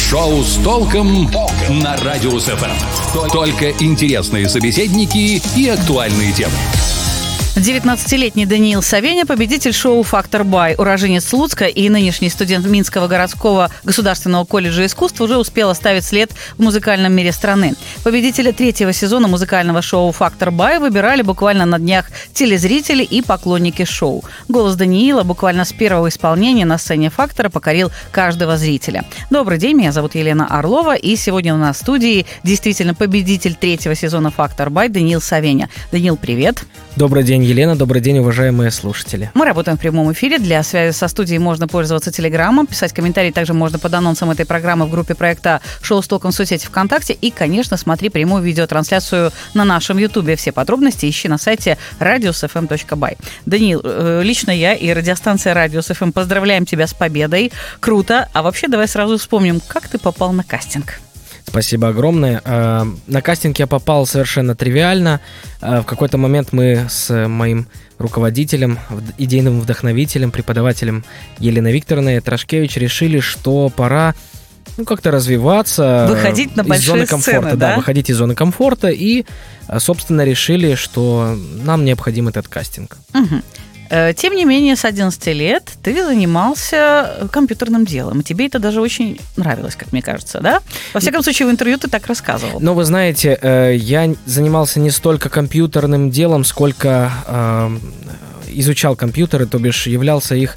Шоу с толком на Радиус ФМ. Только интересные собеседники и актуальные темы. 19-летний Даниил Савеня, победитель шоу «Фактор Бай», уроженец Слуцка и нынешний студент Минского городского государственного колледжа искусств, уже успел оставить след в музыкальном мире страны. Победителя 3-го сезона музыкального шоу «Фактор Бай» выбирали буквально на днях телезрители и поклонники шоу. Голос Даниила буквально с первого исполнения на сцене «Фактора» покорил каждого зрителя. Добрый день, меня зовут Елена Орлова, и сегодня у нас в студии действительно победитель 3-го сезона «Фактор Бай» Даниил Савеня. Даниил, привет! Добрый день, Елена. Добрый день, уважаемые слушатели. Мы работаем в прямом эфире. Для связи со студией можно пользоваться Телеграмом. Писать комментарии также можно под анонсом этой программы в группе проекта «Шоу с толком» в соцсети ВКонтакте. И, конечно, смотри прямую видеотрансляцию на нашем Ютубе. Все подробности ищи на сайте radiusfm.by. Даниил, лично я и радиостанция Радиус ФМ поздравляем тебя с победой. Круто. А вообще давай сразу вспомним, как ты попал на кастинг. Спасибо огромное. На кастинг я попал совершенно тривиально. В какой-то момент мы с моим руководителем, идейным вдохновителем, преподавателем Еленой Викторовной Трошкевич решили, что пора как-то развиваться. Выходить на большие сцены, да? Выходить из зоны комфорта. И, собственно, решили, что нам необходим этот кастинг. Угу. Тем не менее, с 11 лет ты занимался компьютерным делом. И тебе это даже очень нравилось, как мне кажется, да? Во всяком случае, в интервью ты так рассказывал. Ну, вы знаете, я занимался не столько компьютерным делом, сколько изучал компьютеры, то бишь являлся их,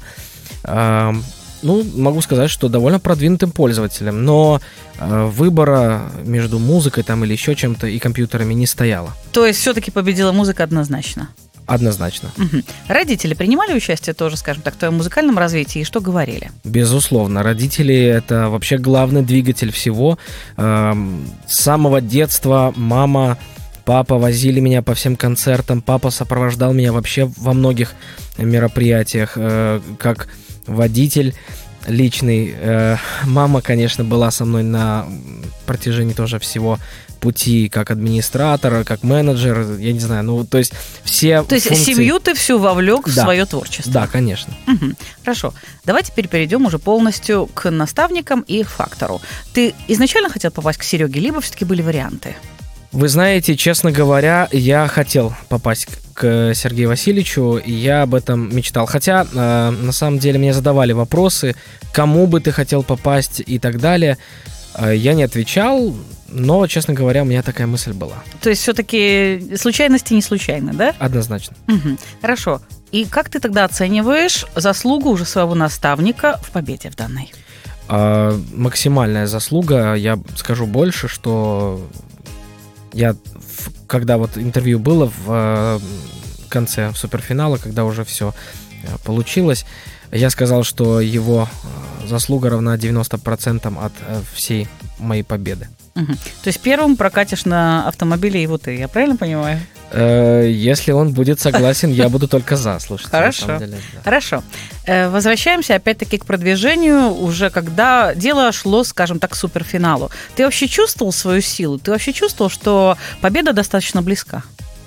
могу сказать, что довольно продвинутым пользователем. Но выбора между музыкой там, или еще чем-то и компьютерами не стояло. То есть все-таки победила музыка однозначно? Однозначно. Угу. Родители принимали участие тоже, скажем так, в твоем музыкальном развитии, и что говорили? Безусловно. Родители – это вообще главный двигатель всего. С самого детства мама, папа возили меня по всем концертам, папа сопровождал меня вообще во многих мероприятиях, как водитель личный. Мама, конечно, была со мной на протяжении тоже всего пути, как администратор, как менеджер, я не знаю, то есть все То есть функции... семью ты всю вовлек в свое творчество? Да, конечно. Угу. Хорошо. Давай теперь перейдем уже полностью к наставникам и фактору. Ты изначально хотел попасть к Сереге, либо все-таки были варианты? Вы знаете, честно говоря, я хотел попасть к Сергею Васильевичу, и я об этом мечтал. Хотя, на самом деле, мне задавали вопросы, кому бы ты хотел попасть и так далее. Я не отвечал, но, честно говоря, у меня такая мысль была. То есть все-таки случайности не случайны, да? Однозначно. Угу. Хорошо. И как ты тогда оцениваешь заслугу уже своего наставника в победе в данной? Максимальная заслуга. Я скажу больше, что я, когда вот интервью было в конце суперфинала, когда уже все получилось, я сказал, что его заслуга равна 90% от всей моей победы. Угу. То есть первым прокатишь на автомобиле его ты, я правильно понимаю? Если он будет согласен, я буду только за. Слушайте, хорошо. На самом деле, да. Хорошо. Возвращаемся опять-таки к продвижению, уже когда дело шло, скажем так, к суперфиналу. Ты вообще чувствовал свою силу? Ты вообще чувствовал, что победа достаточно близка?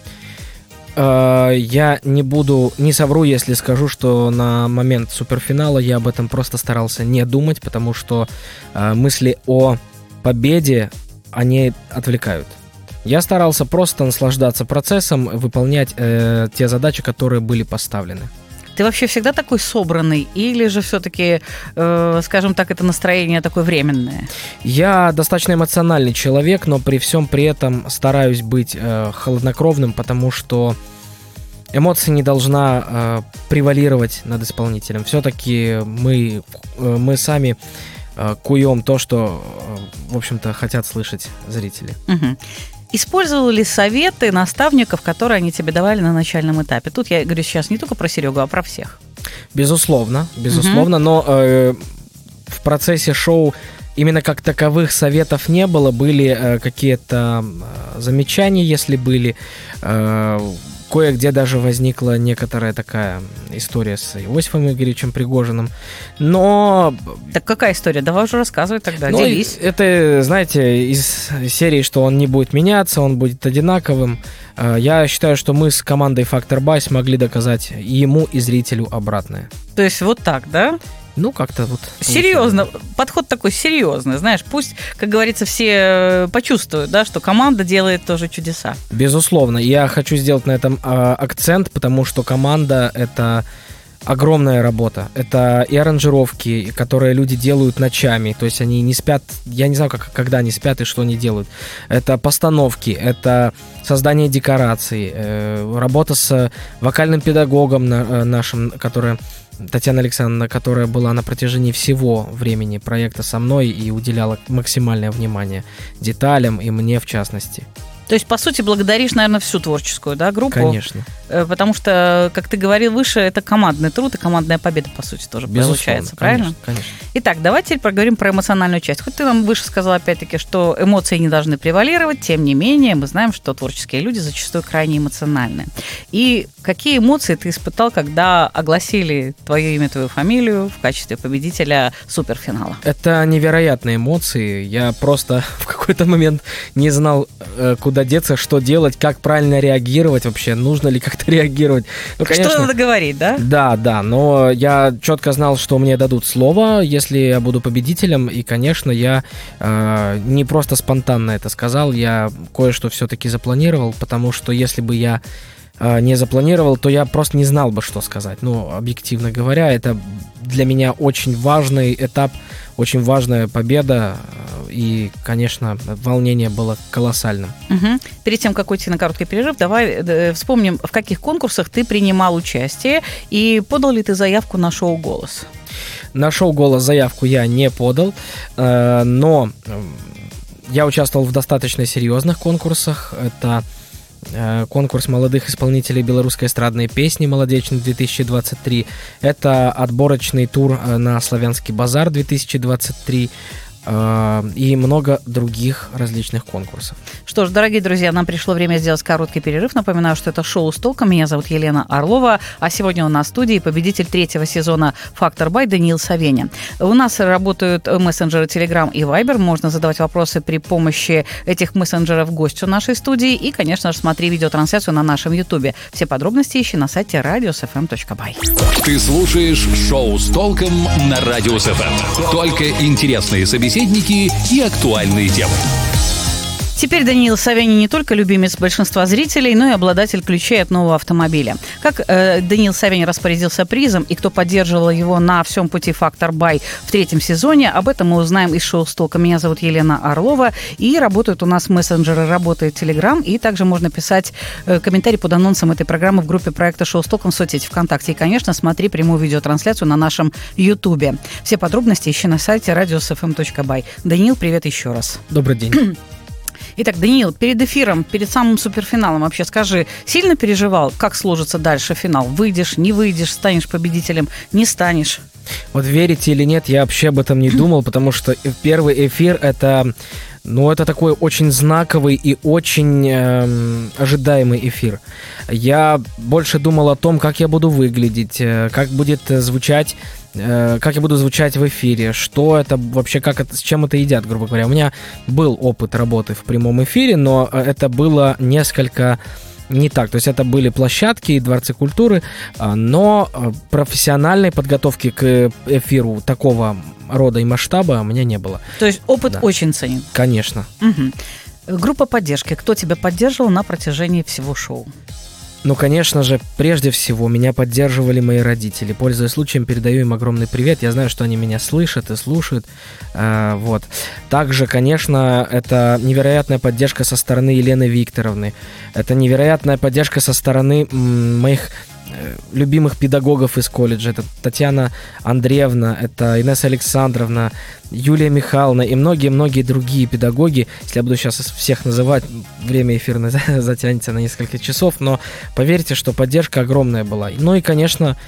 Я не совру, если скажу, что на момент суперфинала я об этом просто старался не думать, потому что мысли о победе, они отвлекают. Я старался просто наслаждаться процессом, выполнять те задачи, которые были поставлены. Ты вообще всегда такой собранный, или же все-таки, скажем так, это настроение такое временное? Я достаточно эмоциональный человек, но при всем при этом стараюсь быть хладнокровным, потому что эмоция не должна превалировать над исполнителем. Все-таки мы сами куем то, что, в общем-то, хотят слышать зрители. Угу. Использовал ли советы наставников, которые они тебе давали на начальном этапе? Тут я говорю сейчас не только про Серегу, а про всех. Безусловно, но в процессе шоу именно как таковых советов не было. Были какие-то замечания, если были. Кое-где даже возникла некоторая такая история с Иосифом Игоревичем Пригожиным. Но... Так какая история? Давай уже рассказывай тогда, делись. Это, знаете, из серии, что он не будет меняться, он будет одинаковым. Я считаю, что мы с командой «Фактор Бай» смогли доказать и ему, и зрителю обратное. То есть вот так, да? Ну, как-то вот... Серьезно, подход такой серьезный, знаешь, пусть, как говорится, все почувствуют, да, что команда делает тоже чудеса. Безусловно, я хочу сделать на этом акцент, потому что команда — это огромная работа. Это и аранжировки, которые люди делают ночами, то есть они не спят, я не знаю, когда они спят и что они делают. Это постановки, это создание декораций, работа с вокальным педагогом нашим, которая... Татьяна Александровна, которая была на протяжении всего времени проекта со мной и уделяла максимальное внимание деталям, и мне в частности. То есть, по сути, благодаришь, наверное, всю творческую, да, группу? Конечно. Потому что, как ты говорил выше, это командный труд и командная победа, по сути, тоже получается, правильно? Конечно. Итак, давайте теперь поговорим про эмоциональную часть. Хоть ты нам выше сказал, опять-таки, что эмоции не должны превалировать, тем не менее, мы знаем, что творческие люди зачастую крайне эмоциональны. И какие эмоции ты испытал, когда огласили твое имя, твою фамилию в качестве победителя суперфинала? Это невероятные эмоции. Я просто в какой-то момент не знал, куда деться, что делать, как правильно реагировать вообще, нужно ли как-то реагировать. Ну, конечно, что надо говорить, да? Да, но я четко знал, что мне дадут слово, если я буду победителем, и, конечно, я не просто спонтанно это сказал, я кое-что все-таки запланировал, потому что если бы я не запланировал, то я просто не знал бы, что сказать. Ну, объективно говоря, это для меня очень важный этап, очень важная победа, и, конечно, волнение было колоссальным. Угу. Перед тем, как уйти на короткий перерыв, давай вспомним, в каких конкурсах ты принимал участие, и подал ли ты заявку на шоу «Голос»? На шоу «Голос» заявку я не подал, но я участвовал в достаточно серьезных конкурсах. Это конкурс молодых исполнителей белорусской эстрадной песни «Молодечный 2023». Это отборочный тур на Славянский базар 2023. И много других различных конкурсов. Что ж, дорогие друзья, нам пришло время сделать короткий перерыв. Напоминаю, что это шоу «С толком». Меня зовут Елена Орлова, а сегодня у нас в студии победитель 3-го сезона «Фактор Бай» Даниил Савеня. У нас работают мессенджеры Telegram и Viber. Можно задавать вопросы при помощи этих мессенджеров гостю нашей студии. И, конечно же, смотри видеотрансляцию на нашем YouTube. Все подробности ищи на сайте radiosfm.by. Ты слушаешь шоу «С толком» на Радио СФМ. Только интересные собеседники и актуальные темы. Теперь Даниил Савеня не только любимец большинства зрителей, но и обладатель ключей от нового автомобиля. Как Даниил Савеня распорядился призом и кто поддерживал его на всем пути «Фактор Бай» в 3-м сезоне, об этом мы узнаем из шоу «С толком». Меня зовут Елена Орлова, и работают у нас мессенджеры, работает Telegram, и также можно писать комментарий под анонсом этой программы в группе проекта «Шоу «С толком» в соцсети ВКонтакте. И, конечно, смотри прямую видеотрансляцию на нашем YouTube. Все подробности ищи на сайте radiosfm.by. Даниил, привет еще раз. Добрый день. Итак, Даниил, перед эфиром, перед самым суперфиналом вообще скажи, сильно переживал, как сложится дальше финал? Выйдешь, не выйдешь, станешь победителем, не станешь? Вот верите или нет, я вообще об этом не думал, потому что первый эфир это такой очень знаковый и очень ожидаемый эфир. Я больше думал о том, как я буду выглядеть, как будет звучать, как я буду звучать в эфире, что это вообще, с чем это едят, грубо говоря. У меня был опыт работы в прямом эфире, но это было несколько не так. То есть это были площадки и дворцы культуры, но профессиональной подготовки к эфиру такого рода и масштаба у меня не было. То есть опыт очень ценен? Конечно. Угу. Группа поддержки. Кто тебя поддерживал на протяжении всего шоу? Ну, конечно же, прежде всего, меня поддерживали мои родители. Пользуясь случаем, передаю им огромный привет. Я знаю, что они меня слышат и слушают. Вот. Также, конечно, это невероятная поддержка со стороны Елены Викторовны. Это невероятная поддержка со стороны моих любимых педагогов из колледжа. Это Татьяна Андреевна, это Инесса Александровна, Юлия Михайловна и многие-многие другие педагоги. Если я буду сейчас всех называть, время эфирное затянется на несколько часов, но поверьте, что поддержка огромная была. Ну и, конечно,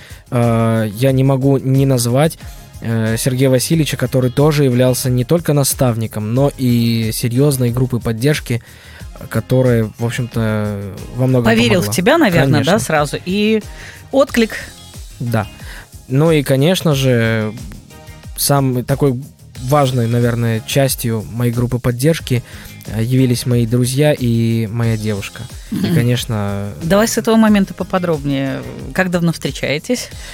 я не могу не назвать Сергея Васильевича, который тоже являлся не только наставником, но и серьезной группой поддержки, которая, в общем-то, во многом поверил помогла. В тебя, наверное, конечно. Да, сразу. И отклик. Да. Ну и, конечно же, самой такой важной, наверное, частью моей группы поддержки явились мои друзья и моя девушка. И, конечно... Давай с этого момента поподробнее. Как давно встречаетесь?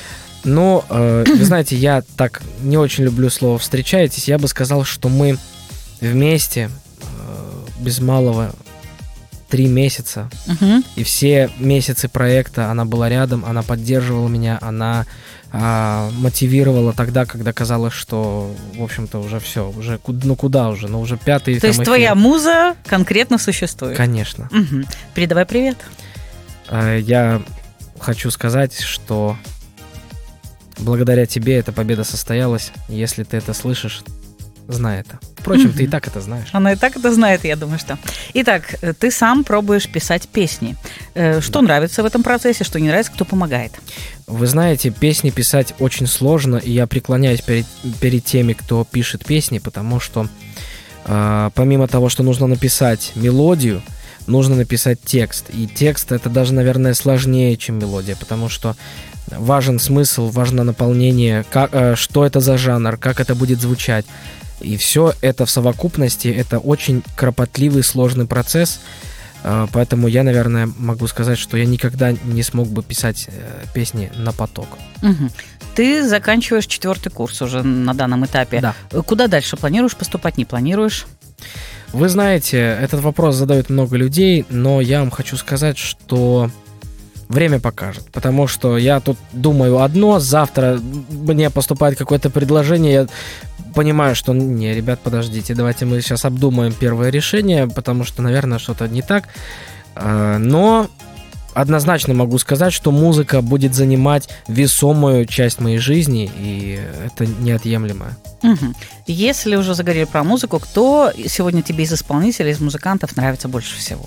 Ну, вы знаете, я так не очень люблю слово «встречаетесь». Я бы сказал, что мы вместе без малого 3 месяца. И все месяцы проекта она была рядом, она поддерживала меня, она мотивировала тогда, когда казалось, что, в общем-то, уже все, уже куда уже, но уже 5-й. То есть эфир. твоя муза конкретно существует? Конечно. Передавай привет. Я хочу сказать, что благодаря тебе эта победа состоялась. Если ты это слышишь, знай это. Впрочем, ты и так это знаешь. Она и так это знает, я думаю, что. Итак, ты сам пробуешь писать песни. Что нравится в этом процессе, что не нравится, кто помогает? Вы знаете, песни писать очень сложно, и я преклоняюсь перед теми, кто пишет песни, потому что помимо того, что нужно написать мелодию, нужно написать текст. И текст — это даже, наверное, сложнее, чем мелодия, потому что важен смысл, важно наполнение, что это за жанр, как это будет звучать. И все это в совокупности, это очень кропотливый, сложный процесс. Поэтому я, наверное, могу сказать, что я никогда не смог бы писать песни на поток. Ты заканчиваешь 4-й курс уже на данном этапе. Да. Куда дальше? Планируешь поступать, не планируешь? Вы знаете, этот вопрос задают много людей, но я вам хочу сказать, что время покажет. Потому что я тут думаю одно, завтра мне поступает какое-то предложение, я понимаю, что не, ребят, подождите, давайте мы сейчас обдумаем первое решение, потому что, наверное, что-то не так. Но однозначно могу сказать, что музыка будет занимать весомую часть моей жизни, и это неотъемлемое. Если уже заговорили про музыку, кто сегодня тебе из исполнителей, из музыкантов нравится больше всего?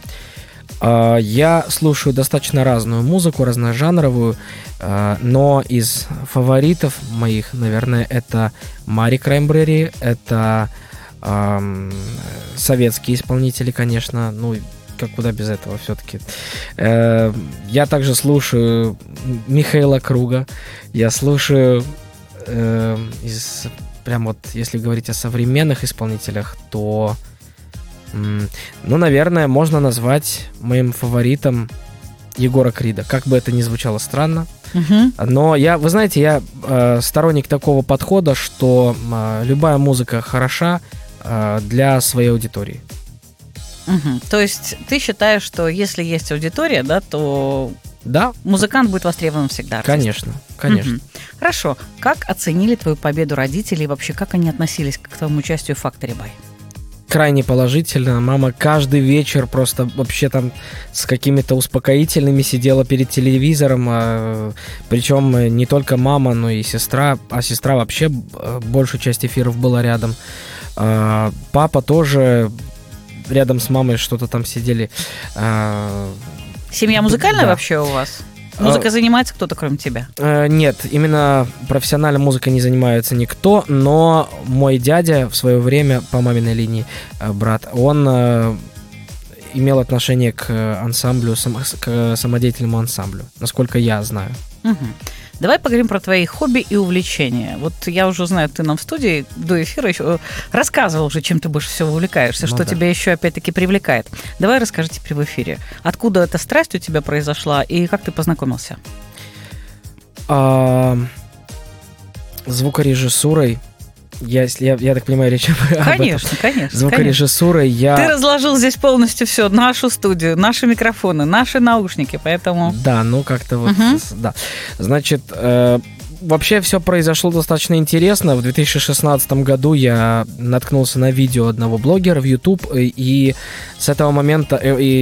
Я слушаю достаточно разную музыку, разножанровую, но из фаворитов моих, наверное, это Мари Краймбрери, это советские исполнители, конечно, ну, куда без этого все-таки. Я также слушаю Михаила Круга, я слушаю прям вот, если говорить о современных исполнителях, то ну, наверное, можно назвать моим фаворитом Егора Крида. Как бы это ни звучало странно. Но вы знаете, я сторонник такого подхода, что любая музыка хороша для своей аудитории. То есть ты считаешь, что если есть аудитория, да, то да, музыкант будет востребован всегда? Конечно, конечно. Хорошо. Как оценили твою победу родители и вообще как они относились к твоему участию в «Факторе Бай»? Крайне положительно. Мама каждый вечер просто вообще там с какими-то успокоительными сидела перед телевизором. Причем не только мама, но и сестра. А сестра вообще большую часть эфиров была рядом. Папа тоже рядом с мамой что-то там сидели. Семья музыкальная вообще у вас? Музыкой занимается кто-то, кроме тебя? Нет, именно профессиональной музыкой не занимается никто, но мой дядя в свое время, по маминой линии, брат, он имел отношение к ансамблю, к самодеятельному ансамблю, насколько я знаю. Давай поговорим про твои хобби и увлечения. Вот я уже знаю, ты нам в студии до эфира еще рассказывал уже, чем ты больше всего увлекаешься, что тебя еще опять-таки привлекает. Давай расскажи теперь в эфире. Откуда эта страсть у тебя произошла и как ты познакомился? Звукорежиссурой. Я так понимаю, речь об этом. Конечно. Звукорежиссурой я... Ты разложил здесь полностью все, нашу студию, наши микрофоны, наши наушники, поэтому... Да, ну как-то вот... Да. Значит, вообще все произошло достаточно интересно. В 2016 году я наткнулся на видео одного блогера в YouTube, и с этого момента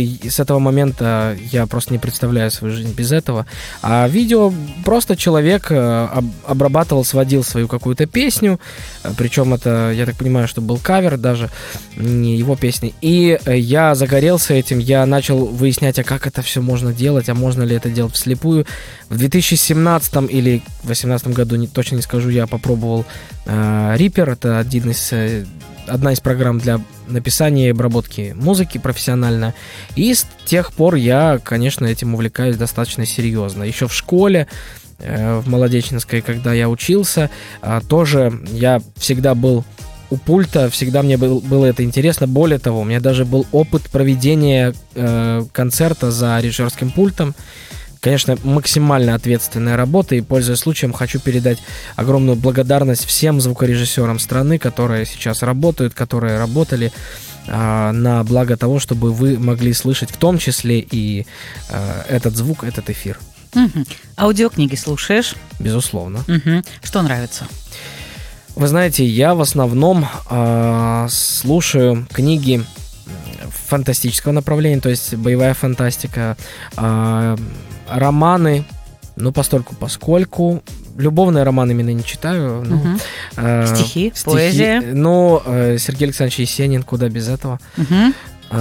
я просто не представляю свою жизнь без этого. А видео просто человек обрабатывал, сводил свою какую-то песню, причем это, я так понимаю, что был кавер даже, не его песни. И я загорелся этим, я начал выяснять, а как это все можно делать, а можно ли это делать вслепую. В 2017 или 2018 году, точно не скажу, я попробовал Reaper, это одна из программ для написания и обработки музыки профессионально. И с тех пор я, конечно, этим увлекаюсь достаточно серьезно. Еще в школе, в Молодеченской, когда я учился, тоже я всегда был у пульта, всегда мне было это интересно. Более того, у меня даже был опыт проведения концерта за режиссерским пультом. конечно, максимально ответственная работа, и, пользуясь случаем, хочу передать огромную благодарность всем звукорежиссерам страны, которые сейчас работают, которые работали на благо того, чтобы вы могли слышать в том числе и этот звук, этот эфир. Угу. Аудиокниги слушаешь? Безусловно. Угу. Что нравится? Вы знаете, я в основном слушаю книги фантастического направления, то есть боевая фантастика, романы, постольку-поскольку. Любовные романы именно не читаю. Стихи, поэзия. Сергей Александрович Есенин, куда без этого. Угу.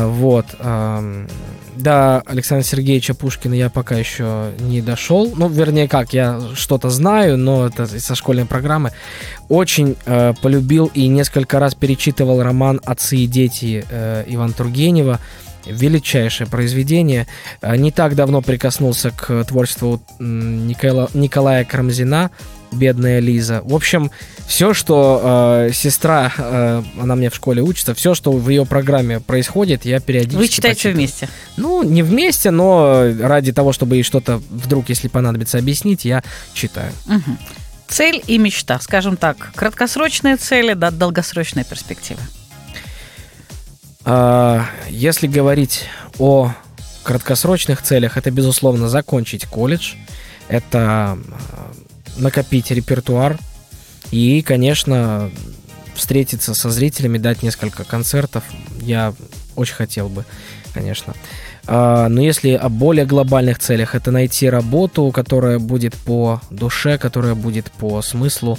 До Александра Сергеевича Пушкина я пока еще не дошел. Я что-то знаю, но это со школьной программы. Очень полюбил и несколько раз перечитывал роман «Отцы и дети» Ивана Тургенева. Величайшее произведение. Не так давно прикоснулся к творчеству Николая Карамзина, «Бедная Лиза». В общем, все, что сестра, она мне в школе учится, все, что в ее программе происходит, я периодически Вы читаете почитываю. вместе? Не вместе, но ради того, чтобы ей что-то вдруг, если понадобится, объяснить, я читаю. Угу. Цель и мечта, скажем так, краткосрочные цели, да, долгосрочные перспективы. Если говорить о краткосрочных целях, это, безусловно, закончить колледж, это накопить репертуар и, конечно, встретиться со зрителями, дать несколько концертов. Я очень хотел бы, конечно. Но если о более глобальных целях, это найти работу, которая будет по душе, которая будет по смыслу.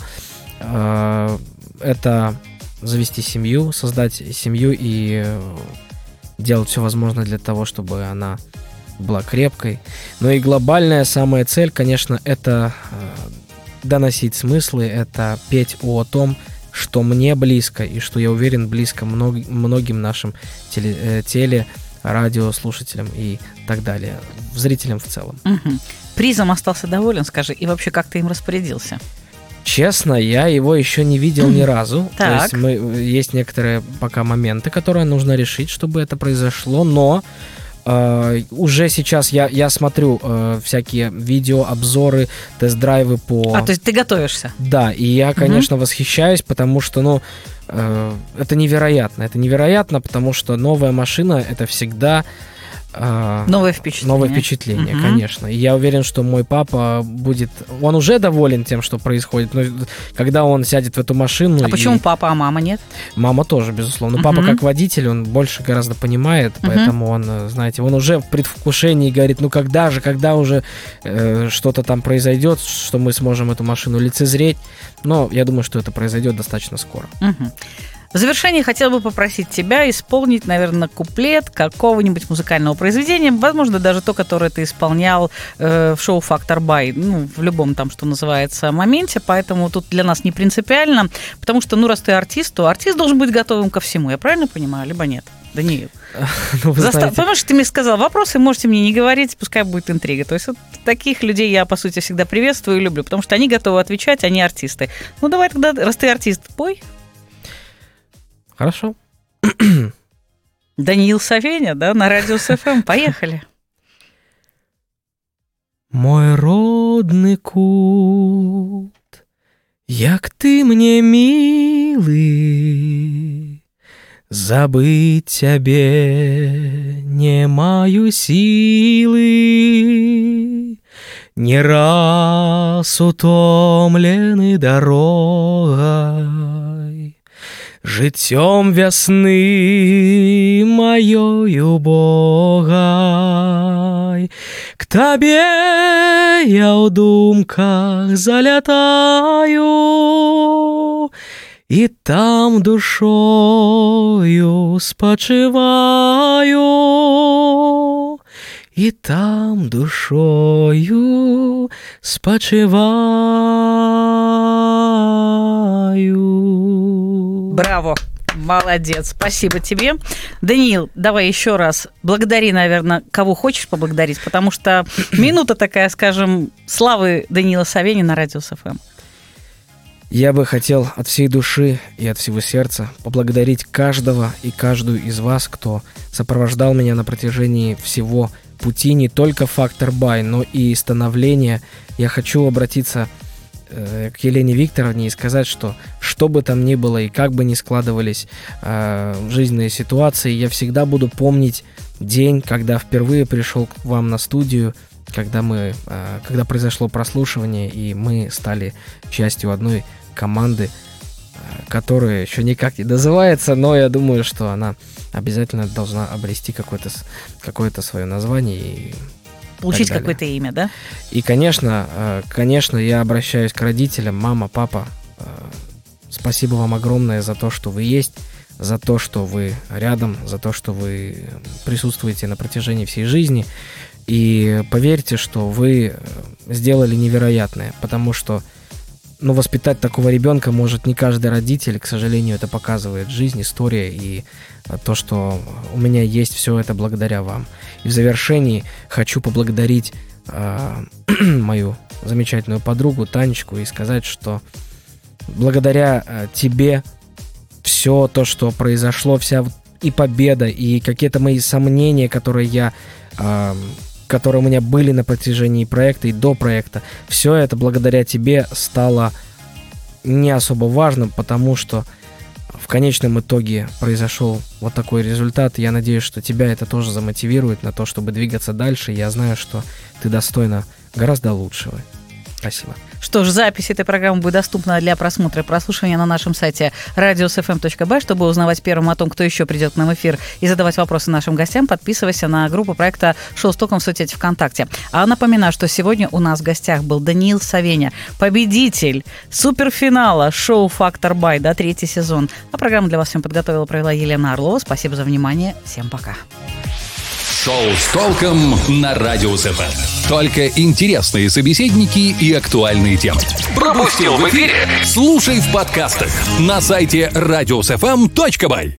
Это завести семью, создать семью и делать все возможное для того, чтобы она была крепкой. Но и глобальная самая цель, конечно, это доносить смыслы, это петь о что мне близко и что, я уверен, близко многим нашим радиослушателям и так далее, зрителям в целом. Угу. Призом остался доволен, скажи, и вообще как ты им распорядился? Честно, я его еще не видел ни разу. Так. То есть есть некоторые пока моменты, которые нужно решить, чтобы это произошло, но уже сейчас я смотрю всякие видео, обзоры, тест-драйвы по... то есть ты готовишься? Да, и я, конечно, восхищаюсь, потому что, это невероятно. Это невероятно, потому что новая машина — это всегда... Новое впечатление. Конечно. И я уверен, что мой папа будет... Он уже доволен тем, что происходит, но когда он сядет в эту машину... Почему папа, а мама нет? Мама тоже, безусловно. Папа как водитель, он больше гораздо понимает, поэтому он, знаете, он уже в предвкушении говорит, когда уже что-то там произойдет, что мы сможем эту машину лицезреть. Но я думаю, что это произойдет достаточно скоро. В завершение хотел бы попросить тебя исполнить, наверное, куплет какого-нибудь музыкального произведения, возможно, даже то, которое ты исполнял в шоу «Фактор Бай», в любом там, что называется, моменте, поэтому тут для нас не принципиально, потому что, раз ты артист, то артист должен быть готовым ко всему, я правильно понимаю, либо нет? Даниил. Понимаешь, ты мне сказал, вопросы можете мне не говорить, пускай будет интрига. То есть таких людей я, по сути, всегда приветствую и люблю, потому что они готовы отвечать, они артисты. Давай тогда, раз ты артист, пой. Хорошо. Даниил Савеня, на радио СФМ. Поехали. Мой родный кут, як ты мне милый, забыть тебе не маю силы, не раз утомленный дорогой, життєм весны моей убогой. К тебе я в думках залятаю, и там душою спочиваю, и там душою спочиваю. Браво! Молодец, спасибо тебе. Даниил, давай еще раз благодари, наверное, кого хочешь поблагодарить, потому что минута такая, скажем, славы Даниила Савенина на радио СФМ. Я бы хотел от всей души и от всего сердца поблагодарить каждого и каждую из вас, кто сопровождал меня на протяжении всего пути не только «Фактор Бай», но и становления. Я хочу обратиться к Елене Викторовне и сказать, что бы там ни было и как бы ни складывались жизненные ситуации, я всегда буду помнить день, когда впервые пришел к вам на студию, когда произошло прослушивание, и мы стали частью одной команды, которая еще никак не называется, но я думаю, что она обязательно должна обрести какое-то свое название и получить какое-то имя, да? И, конечно, я обращаюсь к родителям: мама, папа, спасибо вам огромное за то, что вы есть, за то, что вы рядом, за то, что вы присутствуете на протяжении всей жизни. И поверьте, что вы сделали невероятное, потому что воспитать такого ребенка может не каждый родитель. К сожалению, это показывает жизнь, история, и то, что у меня есть, все это благодаря вам. И в завершении хочу поблагодарить мою замечательную подругу Танечку и сказать, что благодаря тебе все то, что произошло, вся и победа, и какие-то мои сомнения, которые у меня были на протяжении проекта и до проекта, все это благодаря тебе стало не особо важным, потому что в конечном итоге произошел вот такой результат. Я надеюсь, что тебя это тоже замотивирует на то, чтобы двигаться дальше. Я знаю, что ты достойна гораздо лучшего. Спасибо. Что ж, запись этой программы будет доступна для просмотра и прослушивания на нашем сайте radiosfm.by. Чтобы узнавать первым о том, кто еще придет к нам в эфир и задавать вопросы нашим гостям, подписывайся на группу проекта «Шоу с толком» в соцсети ВКонтакте. А напоминаю, что сегодня у нас в гостях был Даниил Савеня, победитель суперфинала шоу «Фактор Бай», 3-й сезон. А программу для вас всем подготовила, провела Елена Орлова. Спасибо за внимание. Всем пока. Шоу с толком на Радио СФМ. Только интересные собеседники и актуальные темы. Пропустил в эфире? Слушай в подкастах на сайте radiosfm.by.